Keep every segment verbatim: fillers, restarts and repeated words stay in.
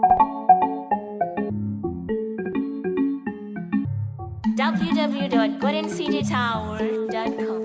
w w w dot golden city tower dot com.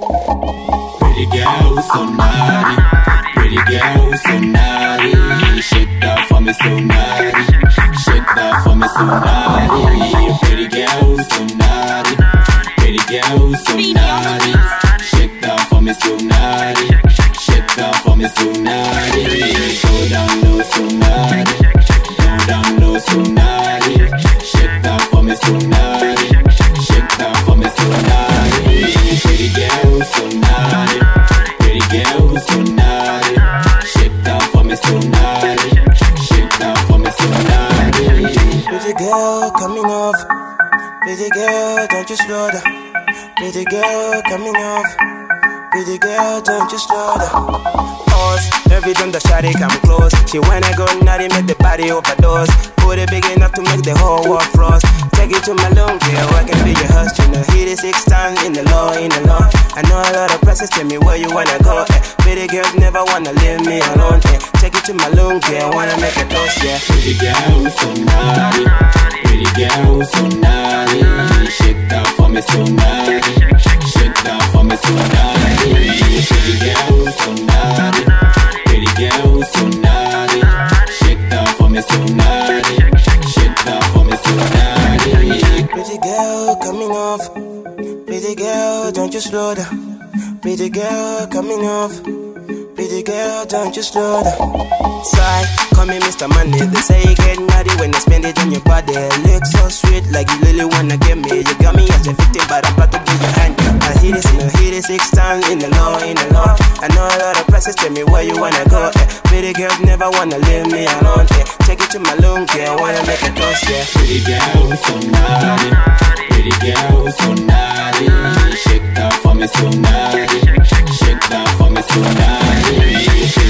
Pretty girl, so naughty. Pretty girl, so naughty. Shake that for me, so naughty. Shake that for me, so naughty. Pretty girl, so naughty. Pretty girl, so naughty. Shake that for me, so naughty. Shake that for me, so naughty. Go down low, so naughty. Go down low, so naughty. Shake that for me, so naughty. Shake that for me, so naughty. Pretty girl, so naughty. Pretty girl, so naughty. Shake that for me, so naughty. Shake that for me, so naughty. Pretty girl coming off. Pretty girl, don't you slow down. Pretty girl coming off. Pretty girl, don't you slow down. Pause, every time the shawty come close. She wanna go naughty, make the body overdose. Put it big enough to make the whole world frost. Take it to my lung, girl, I can be your husband. Hit it six times in the law, in the law. I know a lot of places, tell me where you wanna go. Eh. Pretty girls never wanna leave me alone. Eh. Take it to my lung, girl, wanna make a toast, yeah. Pretty girl, so naughty. Pretty girl, so naughty. Shake that for me, so naughty. Shake that for me, so naughty. Pretty girl, so naughty. Pretty girl, so naughty. Shake that for me, so naughty. Shake that for me, so naughty. Pretty girl coming off. Pretty girl, don't you slow down. Pretty girl coming off. Pretty girl, don't you slow down. Sigh, call me Mister Money. They say you get naughty when they spend it on your body. Look so sweet, like you really wanna get me. You got me as a victim, but I'm about to give you a hand. I hit it, you know, hit it six times in the law, in the law. I know a lot of places, tell me where you wanna go. Eh. Pretty girls never wanna leave me alone. Eh. Take it to my lung, girl, wanna make a toast, yeah. Pretty girl, so naughty. Pretty girl, so naughty. Shake that for me, so naughty. Shake that for me, so naughty.